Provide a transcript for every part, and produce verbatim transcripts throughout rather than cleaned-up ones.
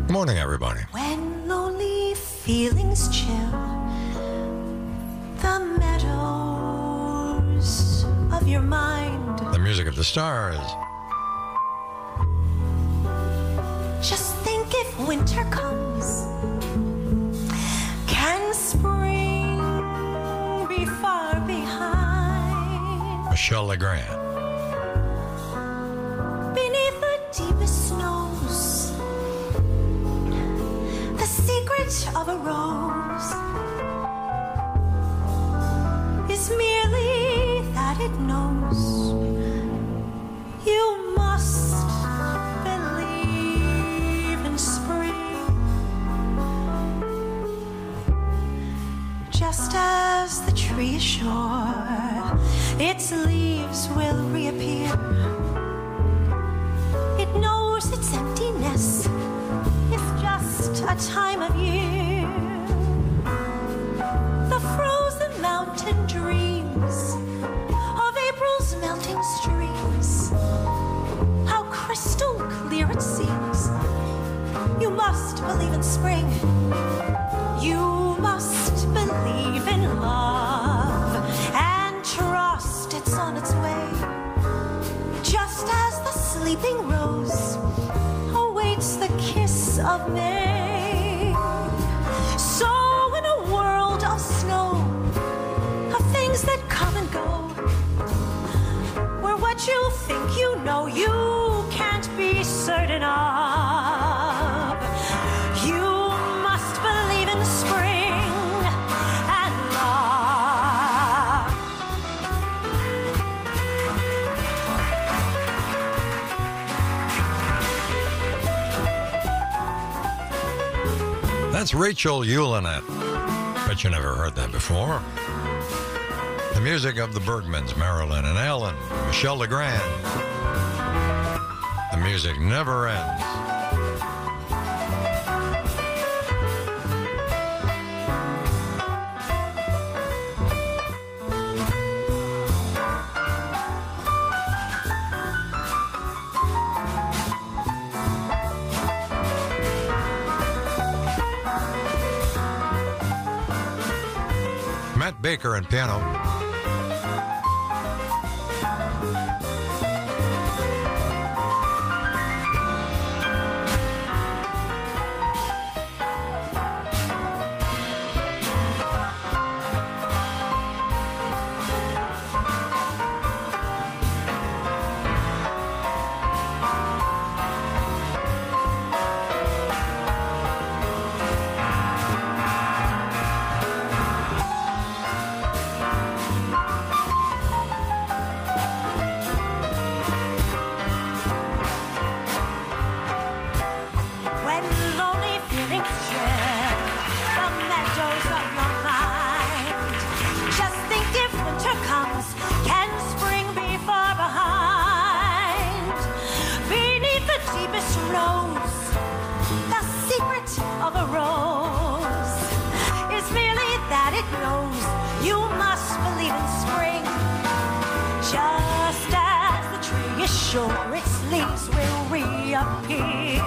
Good morning, everybody. When lonely feelings chill the meadows of your mind, The music of the stars. just think if winter comes, can spring be far behind? Michelle Legrand. Beneath the deepest snows, the secret of a rose is merely that it knows you must believe in spring. Just as the tree is sure its leaves will reappear, it knows its emptiness is just a time of year. The frozen mountain dreams of April's melting streams, how crystal clear it seems. You must believe in spring. You must believe in love and trust it's on its way. Just as the sleeping rose awaits the kiss of May. So in a world of snow, of things that come and go, where what you think you know you can't be certain of, you must believe in spring and love. That's Rachel Ulinet. Bet you never heard that before. The music of the Bergmans, Marilyn and Ellen, Michelle Legrand. The music never ends. Matt Baker and piano. When lonely feelings share the meadows of your mind, just think if winter comes, can spring be far behind? Beneath the deepest rose, the secret of a rose is merely that it knows you must believe in spring. Just as the tree is sure its leaves will reappear,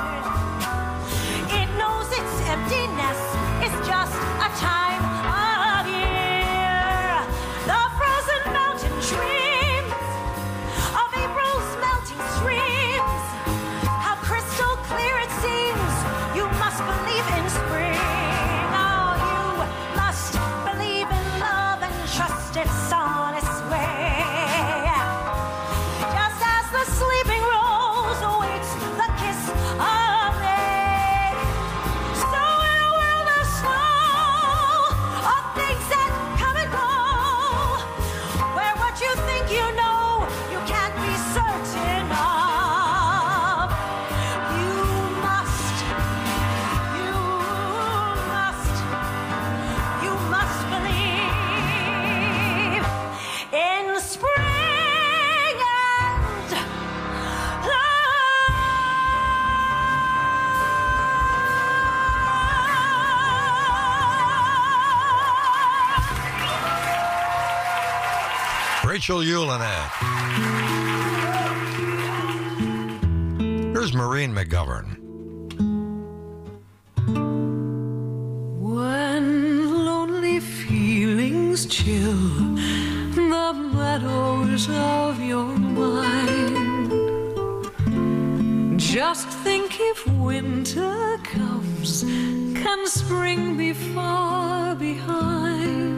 it knows its emptiness is just a time of year. The frozen mountain dreams of April's melting streams, how crystal clear it seems. You must believe in spring. Oh, you must believe in love and trust it's on its way. Just as the sleeping rose awaits the kiss of May. So in a world of snow, of things that come and go, where what you think you know, you can't be certain of, you must, you must, you must believe in spring and Rachel Ulinet. Here's Maureen McGovern. corners of your mind. Just think if winter comes, can spring be far behind?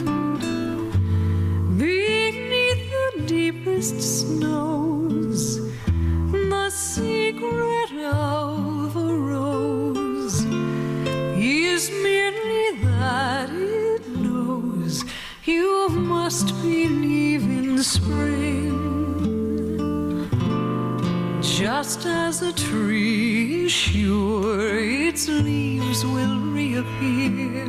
Beneath the deepest snows, the secret of a rose is merely that it knows you must believe in spring. Just as a tree is sure its leaves will reappear,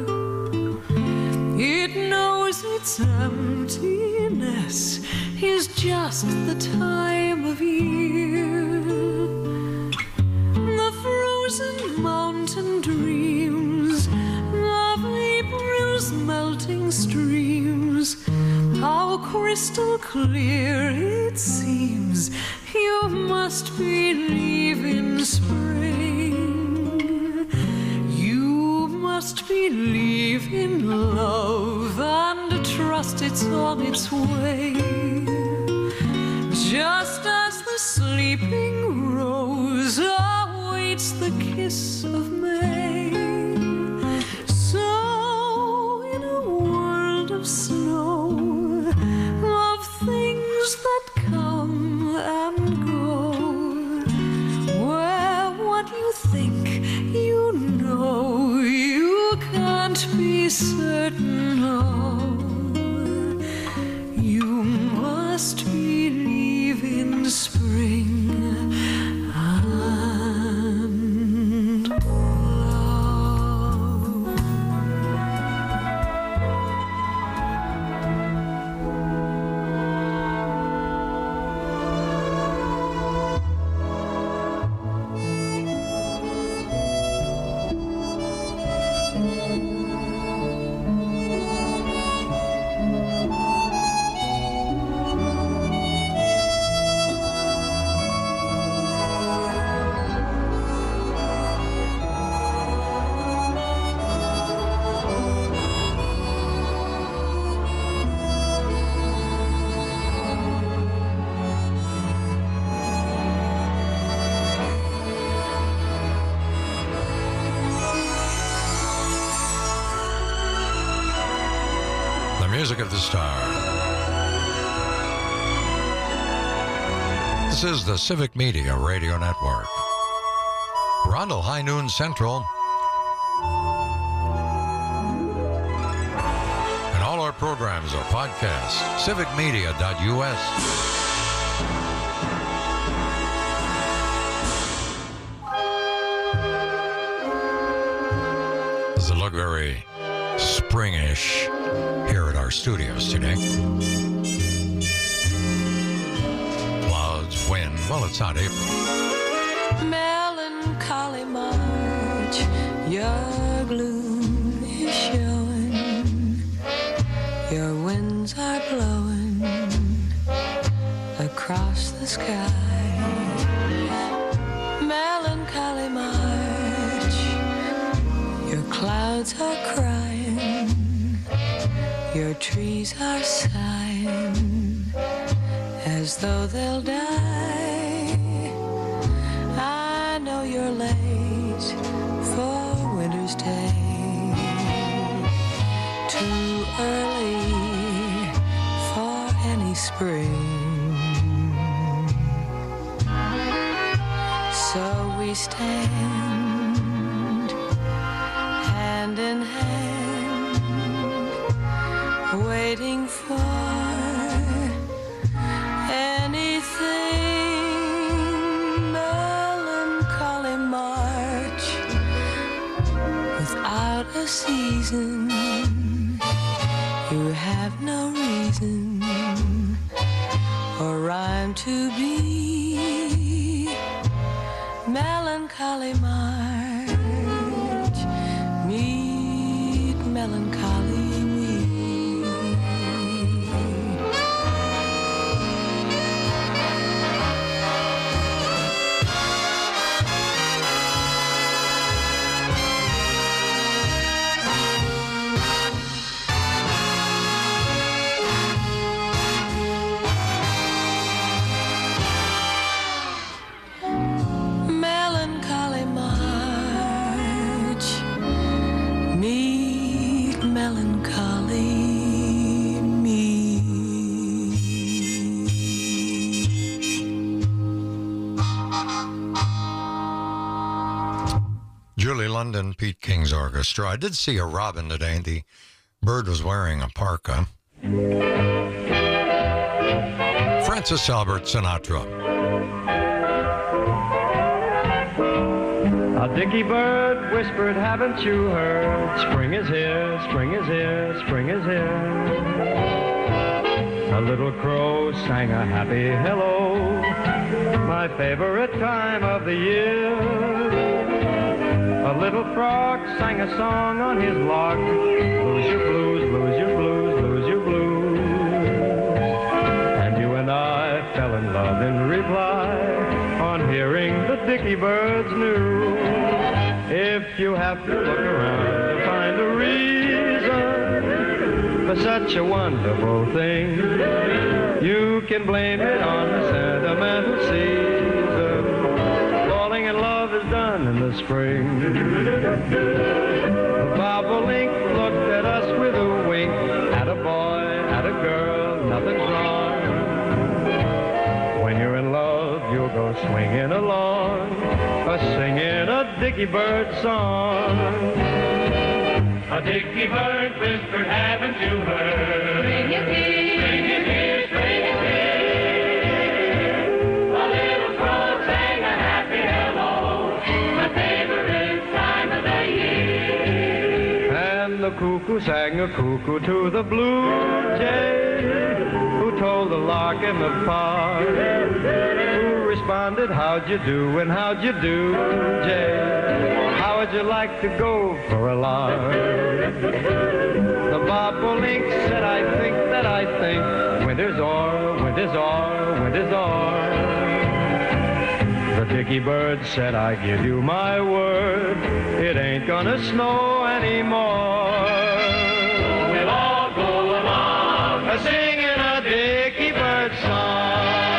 it knows its emptiness is just the time of year. The frozen mountain dreams of April's melting streams, how crystal clear it seems you must believe in spring. You must believe in love and trust it's on its way. Just as the sleeping rose awaits the kiss of May, so in a world of snow, of things that come and go, where what you think you know you can't be certain of, you must believe in spring and love. Music of the Stars. This is the Civic Media Radio Network. We're on till High Noon Central. And all our programs are podcasts. civic media dot U S. Does it look very springish here at our studios today? Clouds, wind, well, it's not April. Melancholy March, your gloom is showing, your winds are blowing across the sky. Melancholy March, your clouds are crying, your trees are sighing as though they'll die. I know you're late for winter's day, too early for any spring. So we stand hand in hand, waiting for anything. Melancholy March, without a season, you have no reason or rhyme to be. Melancholy March, meet melancholy me. London Pete King's Orchestra. I did see a robin today, and the bird was wearing a parka. Francis Albert Sinatra. A dicky bird whispered, haven't you heard? Spring is here, spring is here, spring is here. A little crow sang a happy hello, my favorite time of the year. A little frog sang a song on his log, lose your blues, lose your blues, lose your blues. And you and I fell in love in reply on hearing the dicky bird's news. If you have to look around to find a reason for such a wonderful thing, you can blame it on the sentimental season. Falling in love is done in the spring. The bobolink looked at us with a wink. At a boy, at a girl, nothing's wrong. When you're in love, you'll go swinging along, a singing a dicky bird song. A dicky bird whispered, haven't you heard? Spring is here, spring is here, spring is here. A little crow sang a happy hello, my favorite time of the year. And the cuckoo sang a cuckoo to the blue jay, who told the lark in the park, who responded, how'd you do, and how'd you do, Jay? How would you like to go for a lark? The bobolink said, I think that I think winter's o'er, winter's o'er, winter's o'er. The dicky bird said, I give you my word, it ain't gonna snow anymore. We'll all go along a singing a dicky bird song.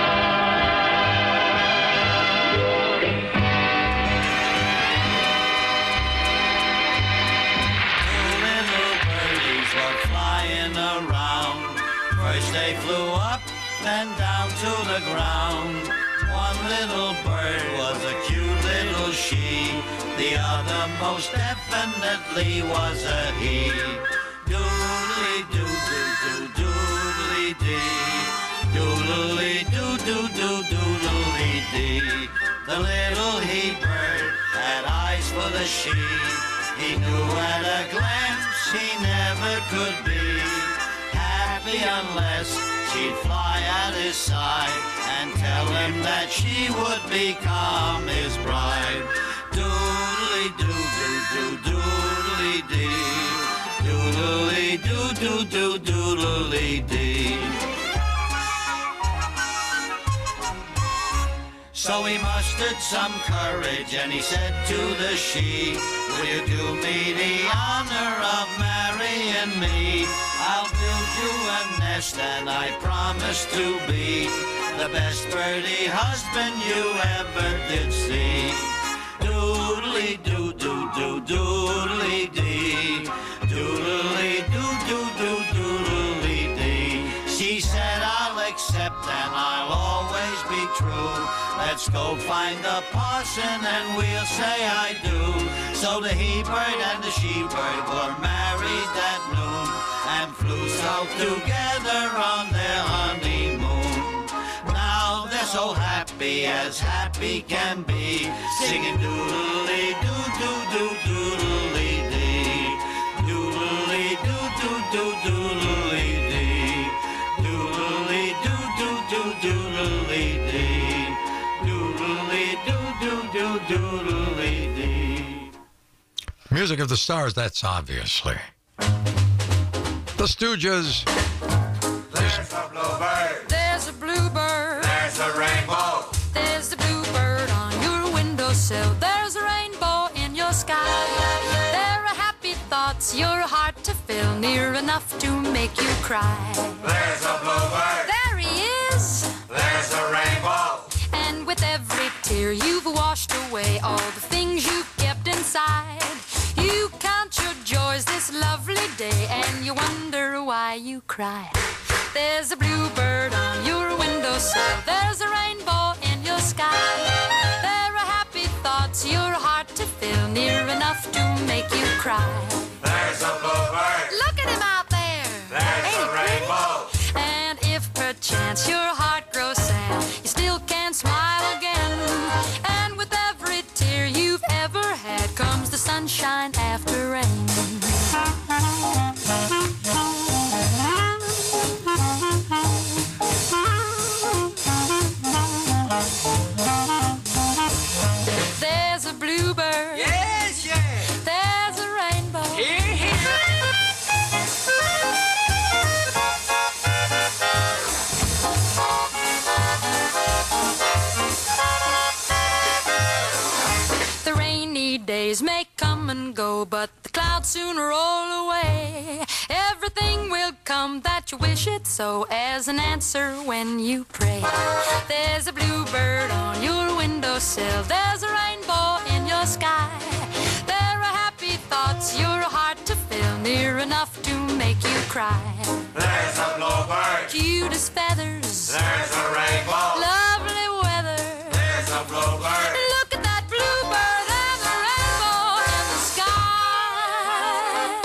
They flew up and down to the ground. One little bird was a cute little she. The other most definitely was a he. Doodly doo doo doo doodly dee. Doodly doo doo doo doodly dee. The little he bird had eyes for the she. He knew at a glance he never could be happy unless she'd fly at his side and tell him that she would become his bride. Doodly doo doo doo doodly dee. Doodly doo doo doo doodly dee. So he mustered some courage and he said to the she, will you do me the honor of marrying me? I'll build you a nest and I promise to be the best birdie husband you ever did see. Doodly doo doo doo doodly dee. Doodly doo doo doo doodly dee. She said I'll accept and I'll always be true. Let's go find the parson and we'll say I do. So the he-bird and the she-bird were married that noon and flew south together on their honeymoon. Now they're so happy as happy can be, singing doodly doo doo doo doodly dee. Doodly doo doo doo doodly dee. Doodly doo doo doo doodly dee. Doodly doo doo doo doodly dee. Music of the Stars, that's obviously. The Stooges. There's a bluebird. There's a bluebird. There's a rainbow. There's a bluebird on your windowsill. There's a rainbow in your sky. There are happy thoughts, your heart to fill, near enough to make you cry. There's a bluebird. There he is. There's a rainbow. And with every tear you've washed away all the things you've kept inside. You count your joys this lovely day and you wonder why you cry. There's a bluebird on your windowsill. There's a rainbow in your sky. There are happy thoughts, your heart to fill, near enough to cry. There's a bluebird. Look at him out there. There's Ain't a he pretty? rainbow. And if perchance your heart grows sad, you still can smile again. And with every tear you've ever had comes the sunshine after rain. There's a bluebird. Yes, yes. There's a rainbow. Here, here. The rainy days may come and go, but the clouds soon roll away. Everything will come that you wish it so, as an answer when you pray. There's a bluebird on your windowsill. There's a rainbow in your sky. There are happy thoughts your heart to fill, near enough to make you cry. There's a bluebird. Cute as feathers. There's a rainbow. Lovely weather. There's a bluebird. Look at that bluebird and the rainbow in the sky.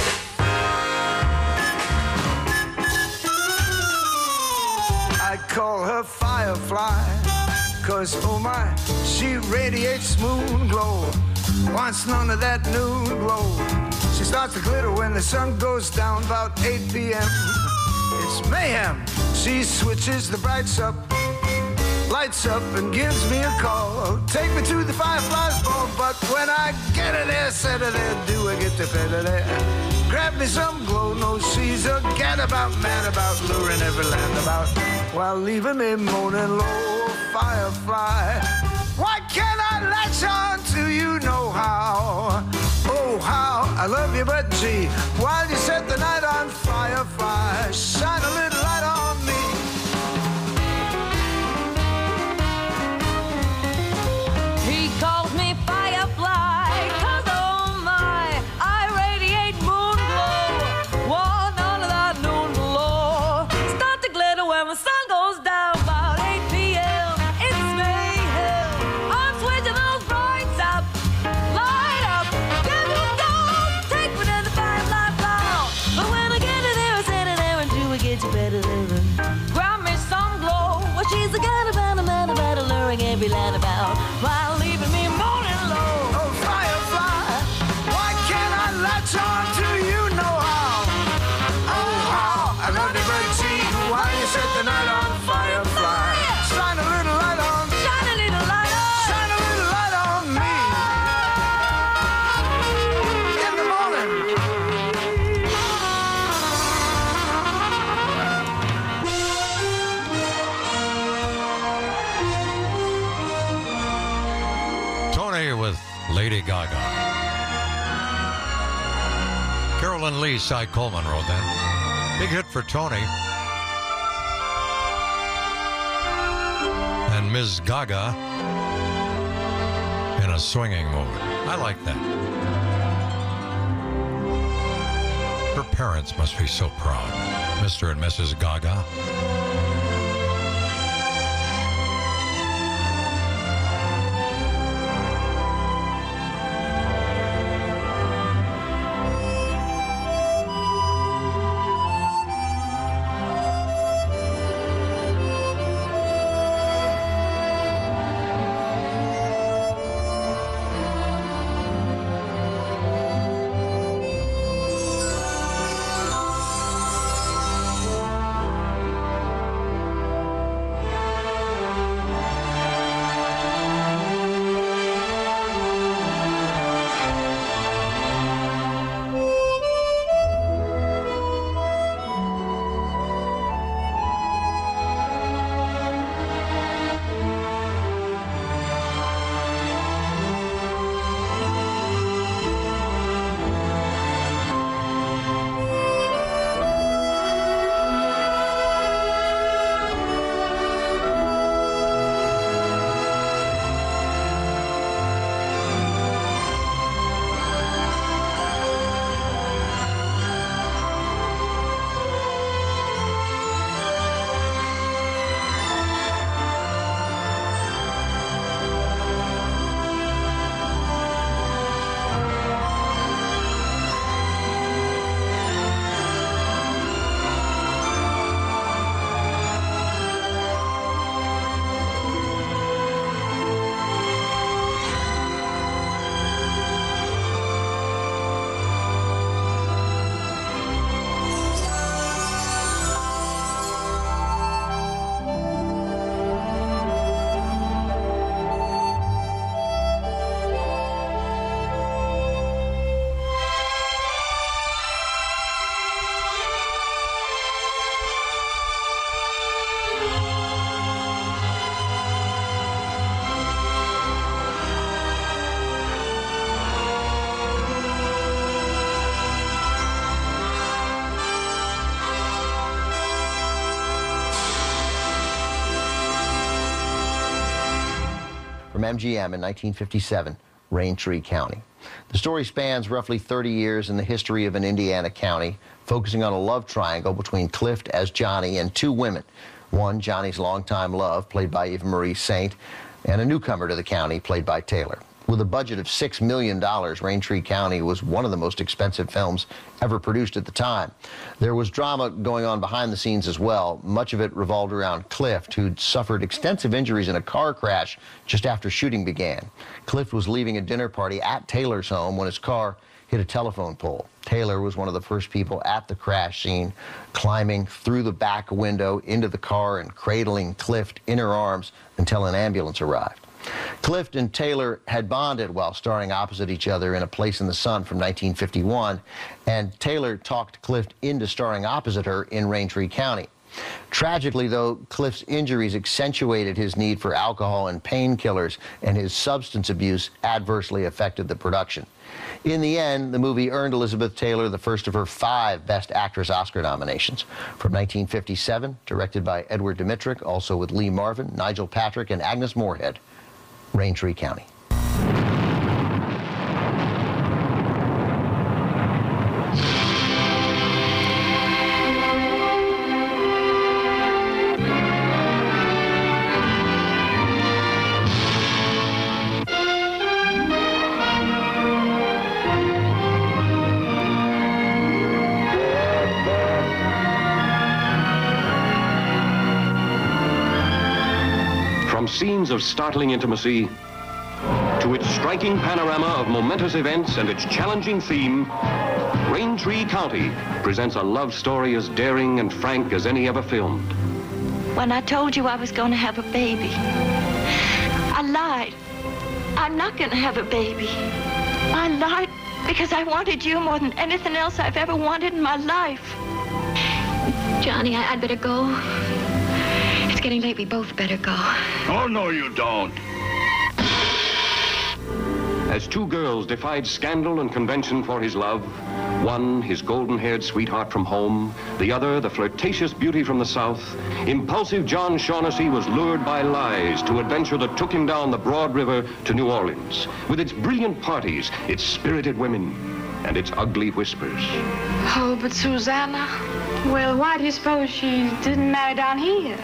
I call her Firefly, cause oh my, she radiates moon glow. Wants none of that noon glow. She starts to glitter when the sun goes down about eight p m It's mayhem. She switches the brights up, lights up and gives me a call. Take me to the Firefly's ball, but when I get her there, set her there, do I get to pet her there? Grab me some glow, no, she's a gadabout, mad about, luring every land about, while leaving me moaning low. Firefly, why can't I latch on to you, know how? Oh, how I love you, but gee, while you set the night on fire, fire, shine a little light on me. He calls me Firefly, cause oh my, I radiate moon glow. Want none of that noon glow. Start to glitter when the sun goes down about eight p m It's mayhem. I'm switching those brights up. Light up, give me go. Take me to the Firefly flower. But when I get to there, I sit in there and do I get you better living. Grab me some glow. Well, she's the kind of man, a man about alluring every land about, while leaving me moaning low. Oh, Firefly, why can't I latch on to you, know how? Oh, how I love you, but gee, why you set the night on Firefly? Shine a little light on, Shine a little light on. shine a little light on me. In the morning. Tony with Lady Gaga. Carolyn Lee, Cy Coleman wrote that. Big hit for Tony. And Miz Gaga in a swinging mood. I like that. Her parents must be so proud. Mister and Missus Gaga. from M G M in nineteen fifty-seven, Raintree County. The story spans roughly thirty years in the history of an Indiana county, focusing on a love triangle between Clift as Johnny and two women. One, Johnny's longtime love, played by Eva Marie Saint, and a newcomer to the county, played by Taylor. With a budget of six million dollars, Raintree County was one of the most expensive films ever produced at the time. There was drama going on behind the scenes as well. Much of it revolved around Clift, who'd suffered extensive injuries in a car crash just after shooting began. Clift was leaving a dinner party at Taylor's home when his car hit a telephone pole. Taylor was one of the first people at the crash scene, climbing through the back window into the car and cradling Clift in her arms until an ambulance arrived. Clift and Taylor had bonded while starring opposite each other in A Place in the Sun from nineteen fifty-one, and Taylor talked Clift into starring opposite her in Raintree County. Tragically, though, Clift's injuries accentuated his need for alcohol and painkillers, and his substance abuse adversely affected the production. In the end, the movie earned Elizabeth Taylor the first of her five Best Actress Oscar nominations. From nineteen fifty-seven, directed by Edward Dmytryk, also with Lee Marvin, Nigel Patrick, and Agnes Moorehead, Raintree County. From scenes of startling intimacy to its striking panorama of momentous events and its challenging theme, Raintree County presents a love story as daring and frank as any ever filmed. When I told you I was going to have a baby, I lied. I'm not going to have a baby. I lied because I wanted you more than anything else I've ever wanted in my life. Johnny, I, I'd better go. It's getting late. We both better go. Oh, no, you don't. As two girls defied scandal and convention for his love, one, his golden-haired sweetheart from home, the other, the flirtatious beauty from the South, impulsive John Shaughnessy was lured by lies to adventure that took him down the broad river to New Orleans, with its brilliant parties, its spirited women, and its ugly whispers. Oh, but Susanna, well, why do you suppose she didn't marry down here?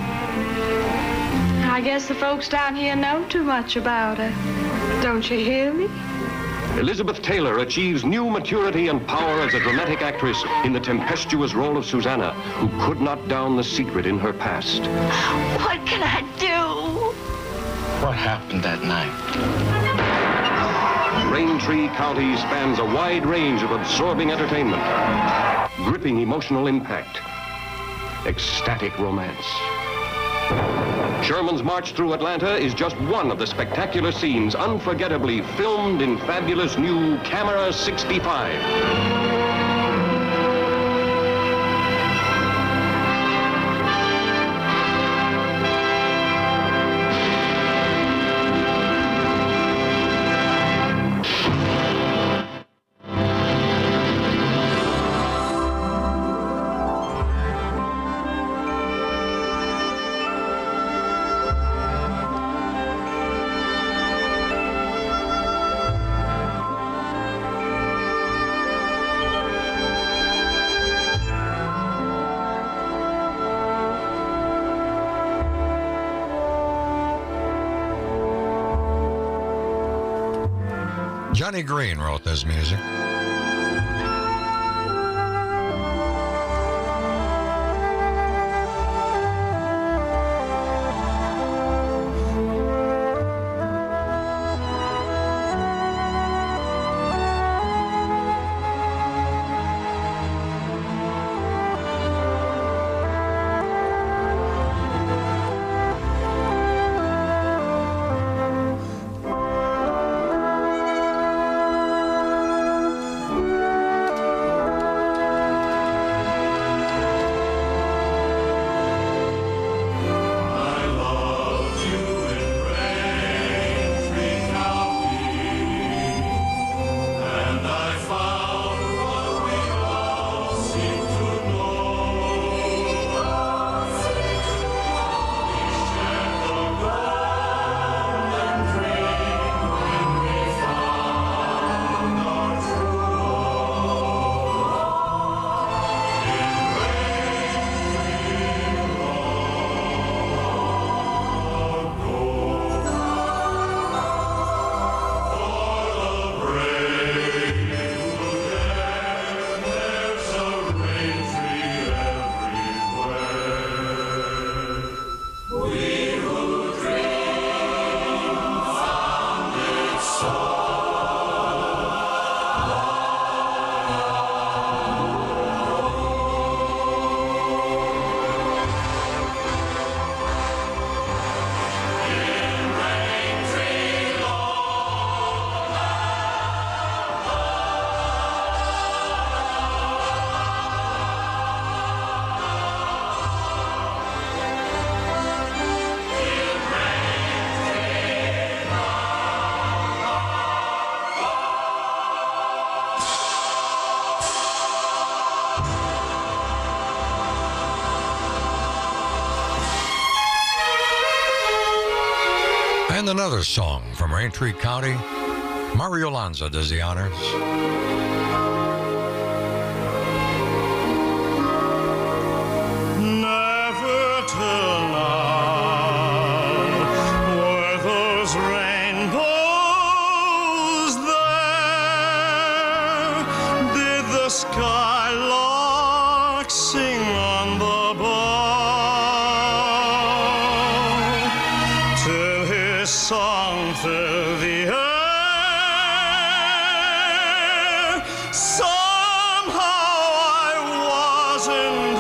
I guess the folks down here know too much about her. Don't you hear me? Elizabeth Taylor achieves new maturity and power as a dramatic actress in the tempestuous role of Susanna, who could not down the secret in her past. What can I do? What happened that night? Raintree County spans a wide range of absorbing entertainment, gripping emotional impact, ecstatic romance. Sherman's March Through Atlanta is just one of the spectacular scenes unforgettably filmed in fabulous new Camera sixty-five. Johnny Green wrote this music. And another song from Raintree County. Mario Lanza does the honors. Never till now were those rainbows there. Did the skylark sing on the bough till his song filled the air? Somehow I wasn't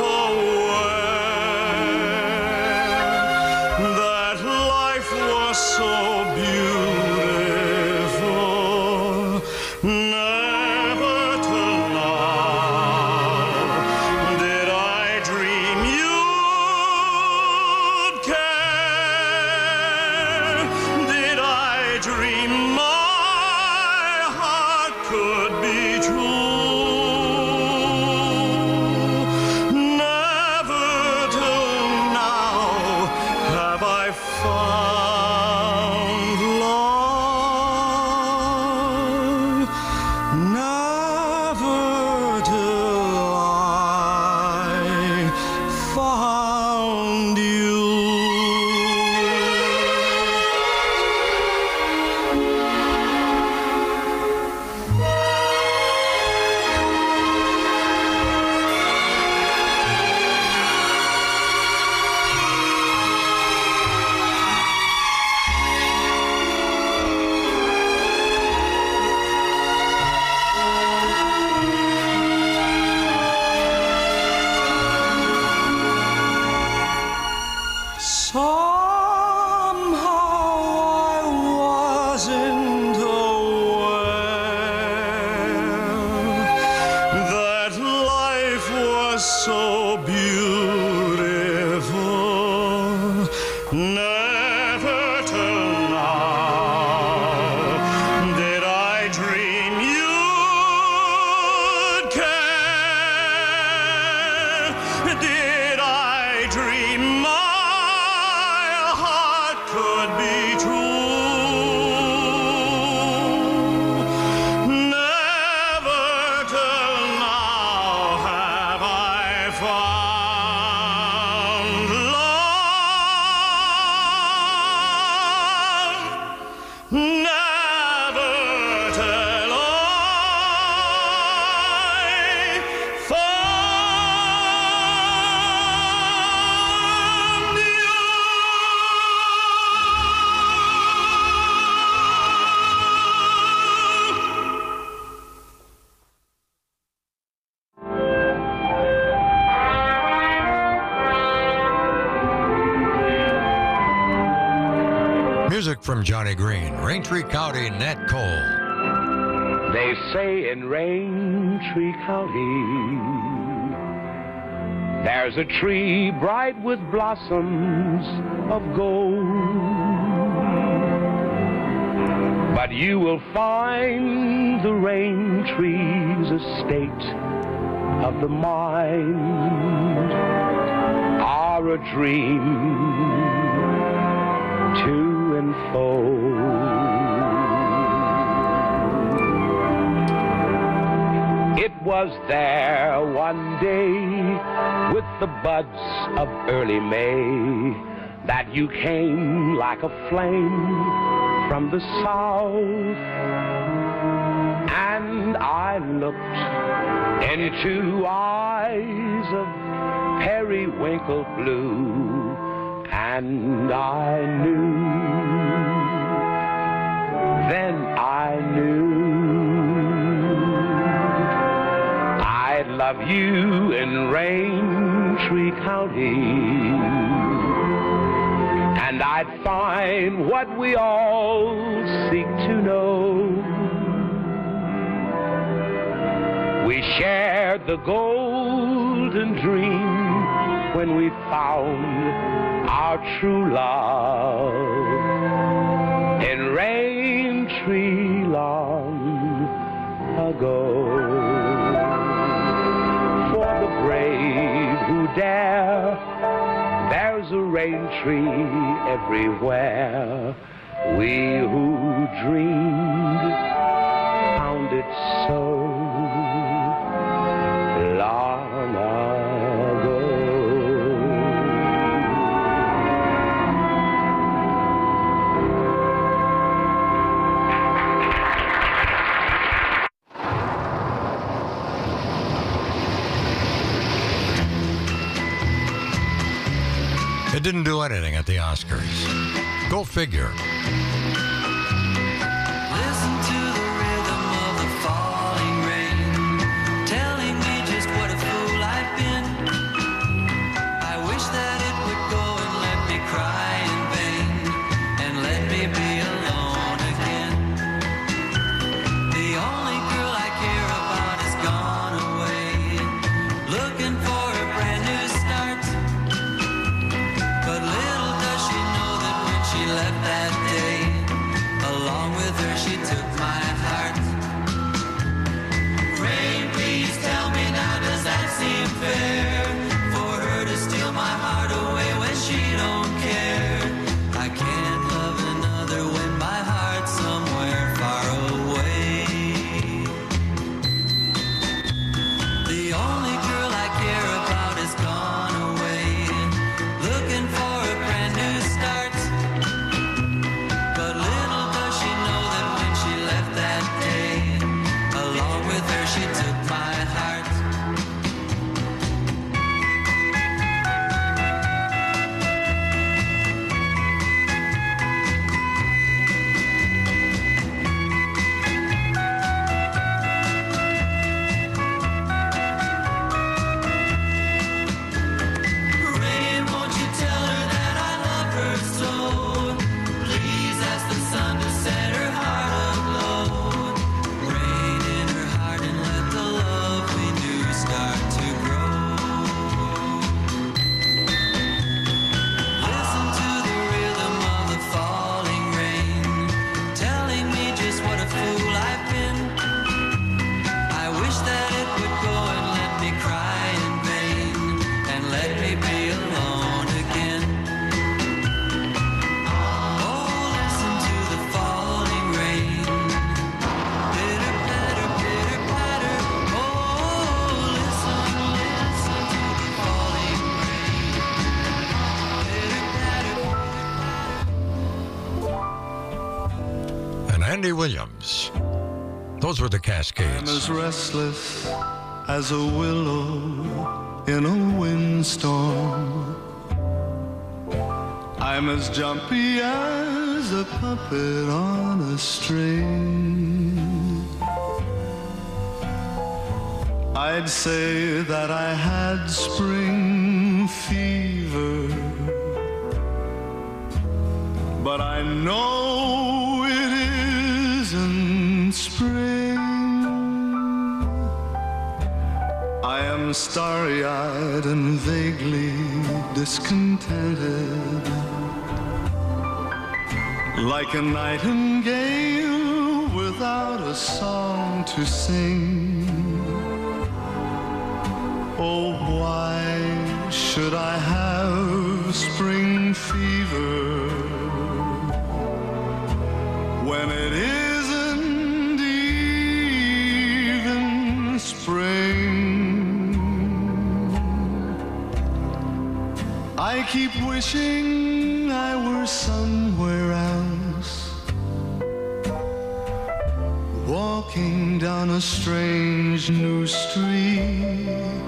aware that life was so beautiful. Never till now did I dream you'd care. Did I dream my heart could be true? Never till now have I found love. Never till I found you. Somehow I wasn't aware that life was so beautiful. Never till now did I dream you'd care. Did I dream my heart could be true? Never till now have I found love. Never till I found you. Music from Johnny Green, Raintree County, Nat Cole. They say in Raintree County there's a tree bright with blossoms of gold, but you will find the rain trees a state of the mind, are a dream to unfold. It was there one day with the buds of early May that you came like a flame from the south, and I looked into eyes of periwinkle blue, and I knew, then I knew I'd love you in Raintree County, and I'd find what we all seek to know. We shared the golden dream when we found our true love in Raintree long ago. For the brave who dare, there's a rain tree everywhere. We who dreamed found it so long ago. It didn't do anything at the Oscars. Go figure. Listen to the rhythm of the falling rain, telling me just what a fool I've been. I wish that it would go and let me cry in vain, and let me be alone again. The only girl I care about has gone away, looking for a brand new start. But little does she know that when she left that day, along with her she took my heart. Rain, please tell me now, does that seem fair? For her to steal my heart away when she don't care. I can't love another when my heart's somewhere far away. The only girl I care about is gone away, looking for a brand new start. But little does she know that when she left that day, along with her she took my heart. Rain, won't you tell her that I love her so? Please ask the sun to set her heart aglow. Rain in her heart and let the love we knew start to grow. Listen to the rhythm of the falling rain, telling me just what a fool I've been. I wish that it would go and let me cry in vain, and let me be alone again. Oh, listen to the falling rain. Pitter patter, pitter patter. Oh, listen, listen to the falling rain. Pitter patter. And Andy Williams. Those were the I'm Cascades. as restless as a willow in a windstorm. I'm as jumpy as a puppet on a string. I'd say that I had spring fever, but I know it isn't spring. I am starry-eyed and vaguely discontented, like a nightingale without a song to sing. Oh, why should I have spring fever when it isn't even spring? I keep wishing I were somewhere else, walking down a strange new street,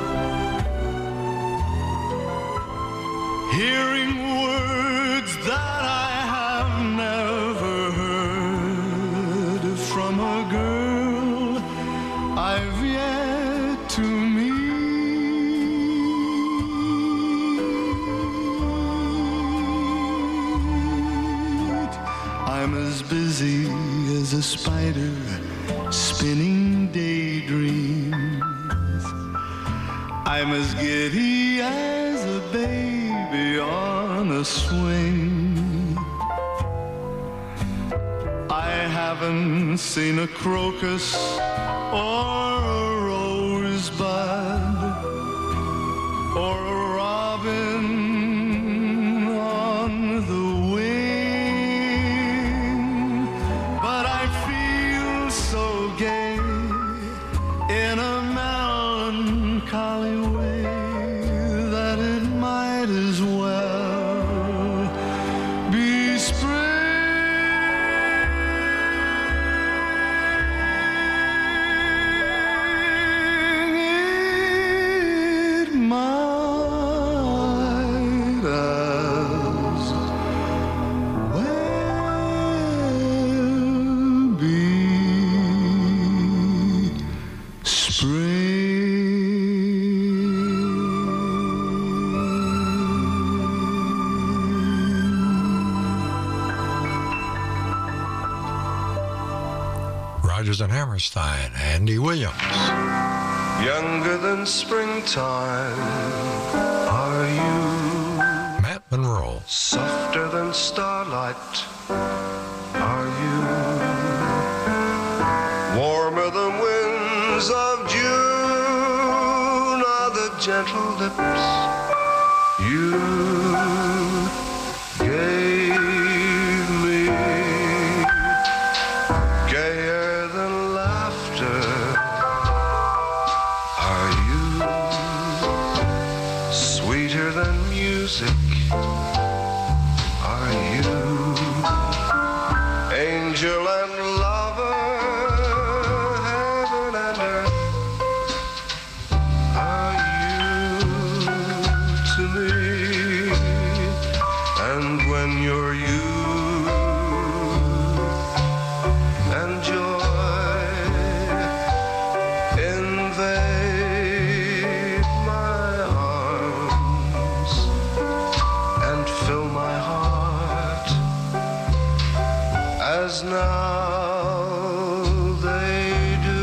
hearing words that I have never heard from a girl I've yet to meet. I'm as busy as a spider spinning daydreams. I'm as giddy as a baby on a swing. I haven't seen a crocus or a rosebud or a robin on the wing. melancholy way that it might as well be spring. It might as well be Rodgers and Hammerstein, Andy Williams. Younger than springtime are you. Matt Monroe. Softer than starlight are you. Warmer than winds of June are the gentle lips you gave me. Gayer than laughter are you. Sweeter than music are you. Angel and lover, heaven and earth are you to me. And when your youth and joy invade my arms and fill my heart as now they do,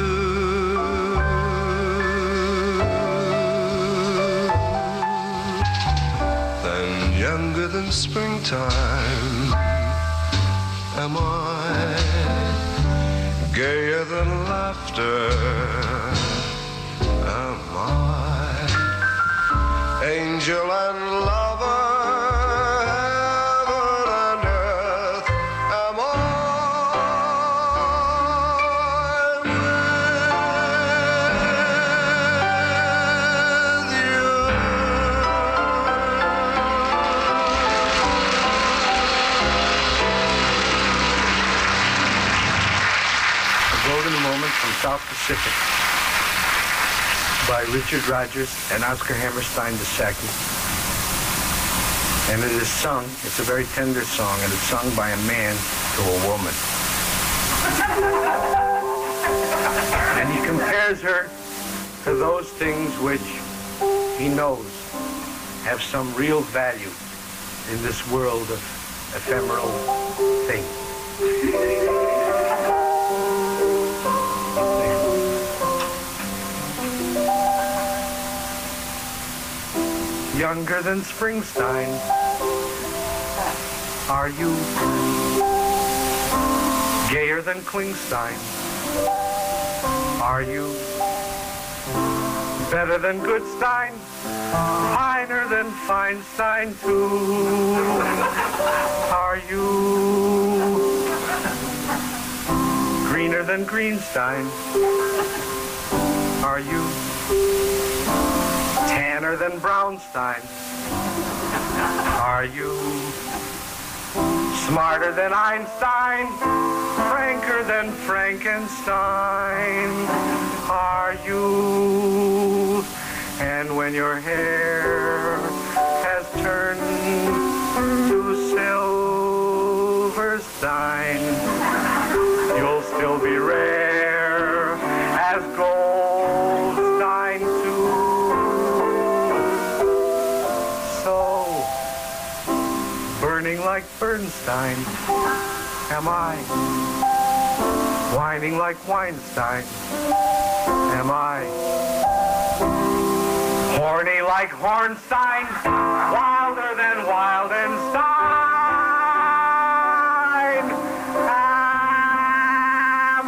then younger than springtime am I, gayer than laughter am I, angel and lover, heaven and earth am I with you. A Golden Moment from South Pacific by Richard Rodgers and Oscar Hammerstein the second. And it is sung, it's a very tender song, and it's sung by a man to a woman. And he compares her to those things which he knows have some real value in this world of ephemeral things. Younger than Springsteen are you. Gayer than Klingstein are you. Better than Goodstein, finer than Feinstein too are you. Greener than Greenstein are you. Tanner than Brownstein are you. Smarter than Einstein, franker than Frankenstein are you. And when your hair has turned to Silverstein, you'll still be rare as Goldstein too. So, burning like Bernstein am I. Whining like Weinstein am I. Horny like Hornstein, wilder than Wildenstein am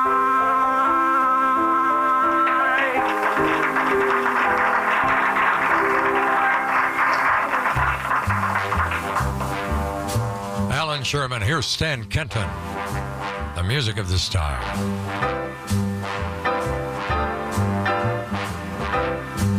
I. Alan Sherman, here's Stan Kenton. The music of the star.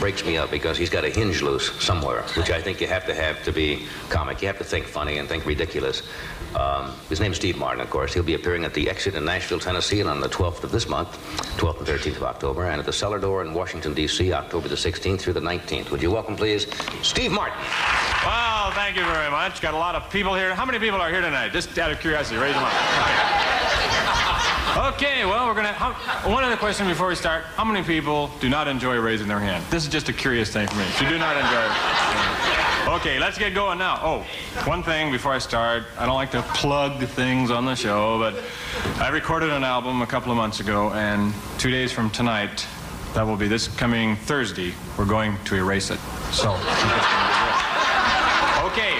breaks me up because he's got a hinge loose somewhere, which I think you have to have to be comic. You have to think funny and think ridiculous. Um, his name's Steve Martin, of course. He'll be appearing at the Exit in Nashville, Tennessee, and on the twelfth of this month, twelfth and thirteenth of October, and at the Cellar Door in Washington, D C, October the sixteenth through the nineteenth. Would you welcome, please, Steve Martin? Well, thank you very much. Got a lot of people here. How many people are here tonight? Just out of curiosity, raise them up. Okay, well, we're gonna. How, one other question before we start: how many people do not enjoy raising their hand? This is just a curious thing for me. You do not enjoy it. Okay, let's get going now. Oh, one thing before I start: I don't like to plug things on the show, but I recorded an album a couple of months ago, and two days from tonight, that will be this coming Thursday, we're going to erase it. So. Okay.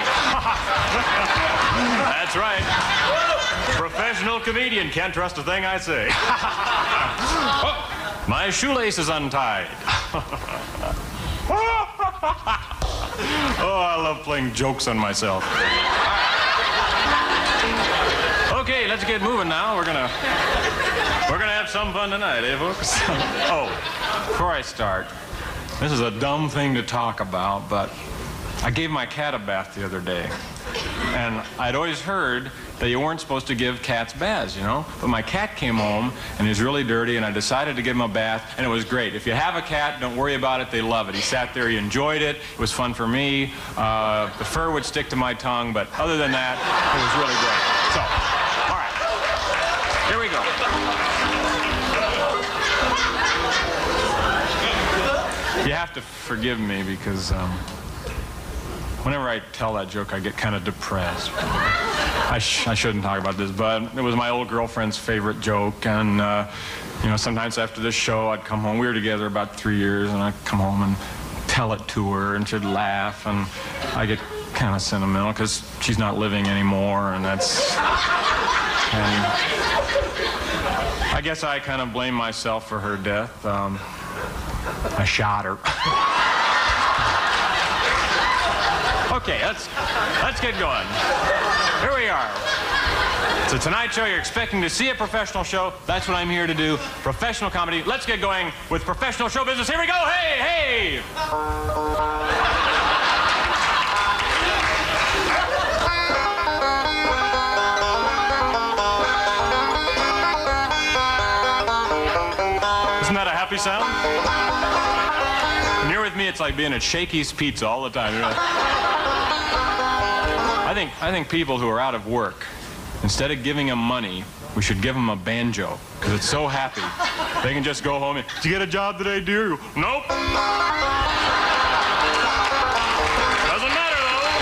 That's right. Professional comedian, can't trust a thing I say. Oh, my shoelace is untied. Oh, I love playing jokes on myself. Okay, let's get moving now. We're gonna we're gonna have some fun tonight, eh, folks? Oh, before I start, this is a dumb thing to talk about, but I gave my cat a bath the other day, and I'd always heard that you weren't supposed to give cats baths, you know? But my cat came home, and he was really dirty, and I decided to give him a bath, and it was great. If you have a cat, don't worry about it. They love it. He sat there, he enjoyed it. It was fun for me. Uh, the fur would stick to my tongue, but other than that, it was really great. So, all right. Here we go. You have to forgive me because um, whenever I tell that joke, I get kind of depressed. I, sh I shouldn't talk about this, but it was my old girlfriend's favorite joke, and uh, you know, sometimes after this show, I'd come home. We were together about three years, and I'd come home and tell it to her, and she'd laugh, and I get kind of sentimental because she's not living anymore, and that's. And I guess I kind of blame myself for her death. Um, I shot her. Okay, let's let's get going. Here we are. It's a Tonight Show. You're expecting to see a professional show. That's what I'm here to do. Professional comedy. Let's get going with professional show business. Here we go. Hey, hey! Isn't that a happy sound? When you're with me, it's like being at Shakey's Pizza all the time. You're like, I think, I think people who are out of work, instead of giving them money, we should give them a banjo, because it's so happy. They can just go home and, did you get a job today, dear? Nope. Doesn't matter,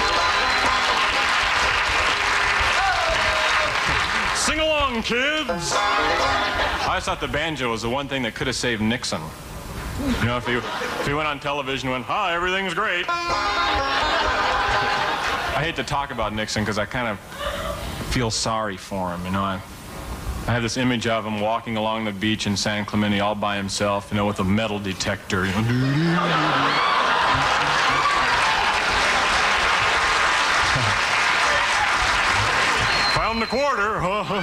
though. Sing along, kids. I always thought the banjo was the one thing that could have saved Nixon. You know, if he, if he went on television and went, hi, everything's great. I hate to talk about Nixon because I kind of feel sorry for him, you know. I, I have this image of him walking along the beach in San Clemente all by himself, you know, with a metal detector, you know. Found the quarter.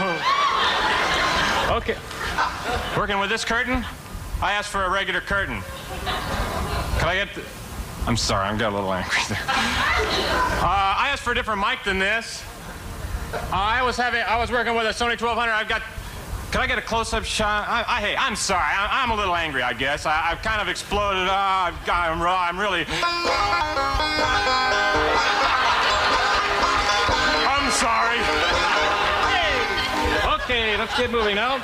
Okay. Working with this curtain? I asked for a regular curtain. Could I get the... I'm sorry, I got a little angry there. Uh, I asked for a different mic than this. Uh, I was having, I was working with a Sony twelve hundred. I've got, could I get a close-up shot? I, I, hey, I'm sorry. I, I'm a little angry, I guess. I, I've kind of exploded. Uh, I've got, I'm, I'm really. I'm sorry. Hey. Okay, let's get moving now.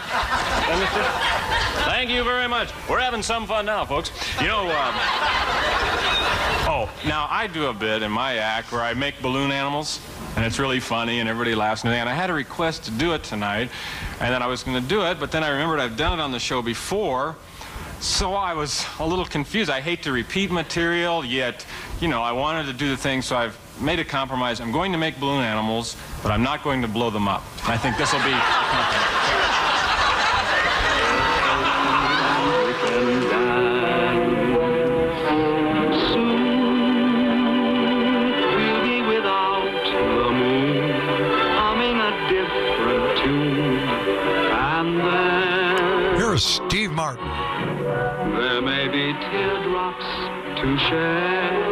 Thank you very much. We're having some fun now, folks. You know, um, oh, now I do a bit in my act where I make balloon animals, and it's really funny, and everybody laughs and everything. And I had a request to do it tonight, and then I was going to do it, but then I remembered I've done it on the show before, so I was a little confused. I hate to repeat material, yet, you know, I wanted to do the thing, so I've made a compromise. I'm going to make balloon animals, but I'm not going to blow them up. I think this will be... Steve Martin. There may be teardrops to share.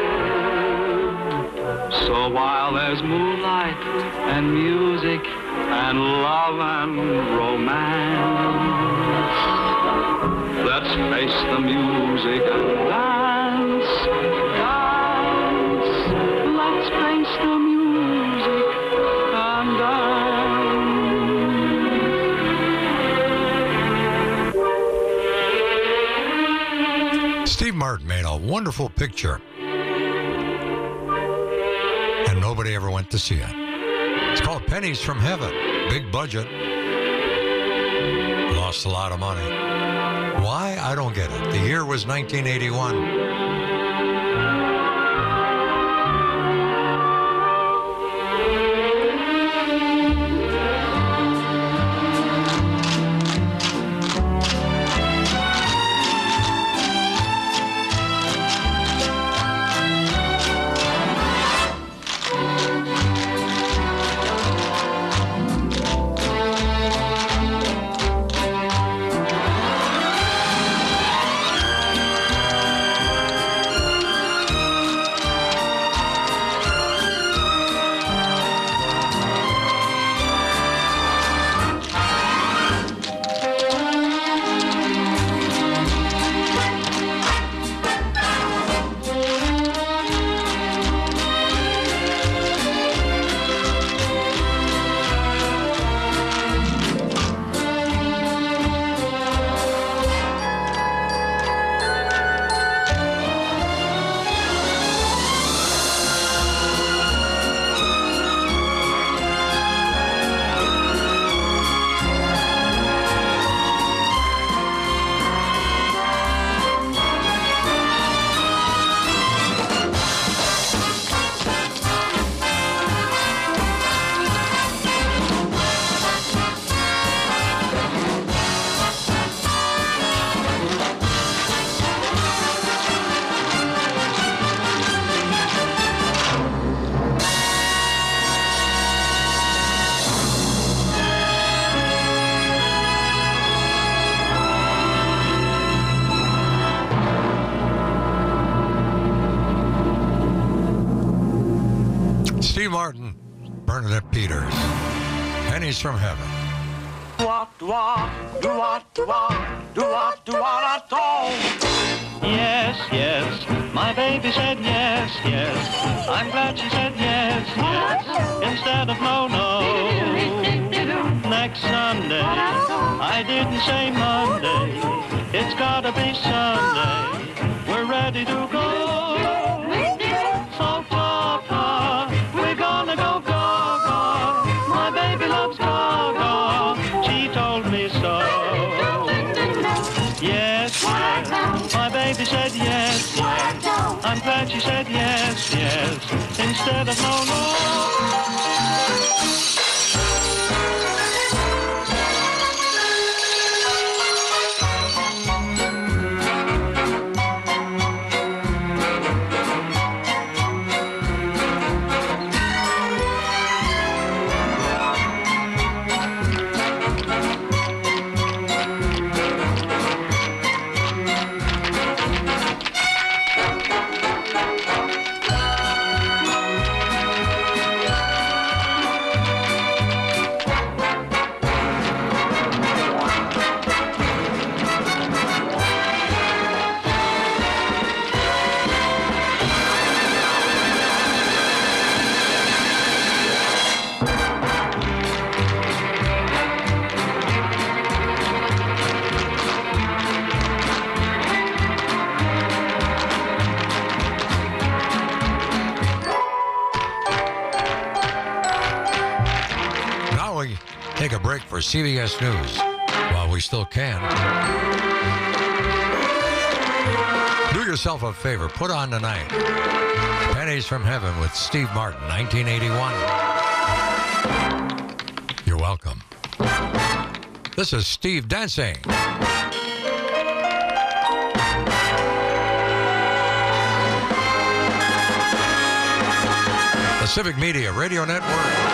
So while there's moonlight and music and love and romance, let's face the music and dance, dance. Let's face the music and dance. Steve Martin made a wonderful picture, and nobody ever went to see it. It's called Pennies from Heaven. Big budget. Lost a lot of money. Why? I don't get it. The year was nineteen eighty-one. Steve Martin, Bernadette Peters, Pennies from Heaven. What, what, do what, do what, do what, do what at all? Yes, yes, my baby said yes, yes. I'm glad she said yes, yes, instead of no, no. Next Sunday, I didn't say Monday, it's gotta be Sunday. We're ready to go. So Papa, we're gonna go gaga. My baby loves gaga. She told me so. Yes, yes. My baby said yes, yes. I'm glad she said yes, yes. Instead of no, no. Take a break for C B S News while we still can. Do yourself a favor. Put on tonight Pennies from Heaven with Steve Martin, nineteen eighty-one. You're welcome. This is Steve dancing. The Civic Media Radio Network.